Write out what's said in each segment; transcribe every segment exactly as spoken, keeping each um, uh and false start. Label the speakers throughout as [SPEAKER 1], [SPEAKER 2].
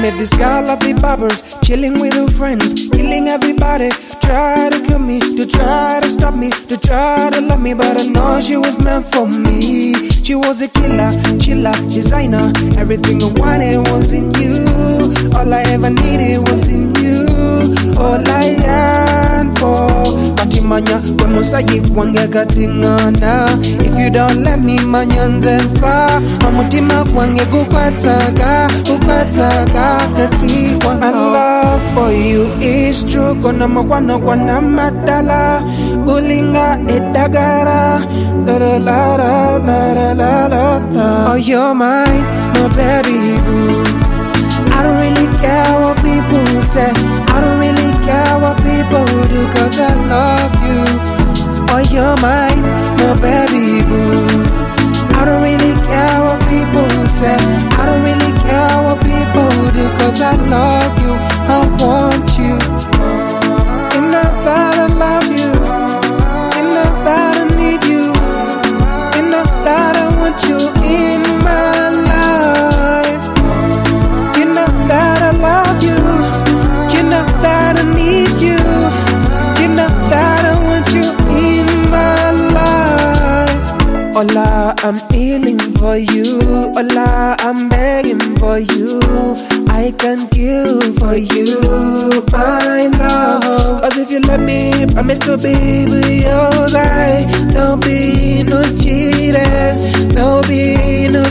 [SPEAKER 1] met this girl at the barbers, chilling with her friends, killing everybody. Try to kill me, to try to stop me, to try to love me, but I know she was meant for me. She was a killer, chiller, designer. Everything I wanted was in you. All I ever needed was in you. All I yearned for. Patimanya, when Musayi Kwange katingana. If you don't let me, manyanze fa. Mamutima Kwange kukwataga, kukwataga katikwa. My love for you is true. Kona makwana kwana madala. Bulinga edagara. La la la la la la la la. Oh, you're mine, my baby boo. I don't really care what people say. I don't really care what people do, cause I love you. Oh, you're mine, my baby boo. I don't really care what people say. I don't really care what people do, cause I love you. I want you. You know that I love you. You know that I need you. You know that I want you in my life. You know that I love you. You know that I need you. You know that I want you in my life. Ola, I'm kneeling for you. Ola, I'm begging for you. I can kill for you, my love. Cause if you let me, promise to be with yours. I don't be no cheating, don't be no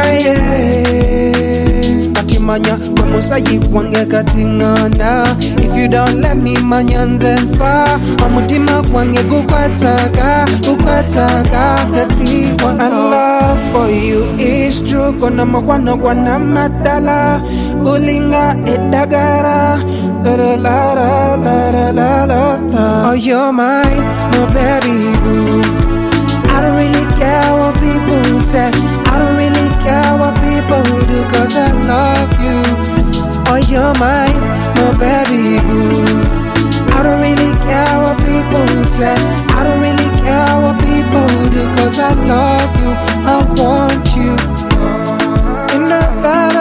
[SPEAKER 1] crying. Patimanya, when Musayi Kwange katingana. If you don't let me, manyanze fa. Mamutima Kwange kukwataga, kukwataga katikwa. My love for you is true. Kona makwana kwana madala. Bulinga edagara. La la la la la la la la. Oh, you're mine, my baby boo. I don't really care what people say. I don't really care what people do, cause I love you. Oh, you're mine, my baby boo. I don't really care what people say. I don't really care what people do, cause I love you. I want you. You know that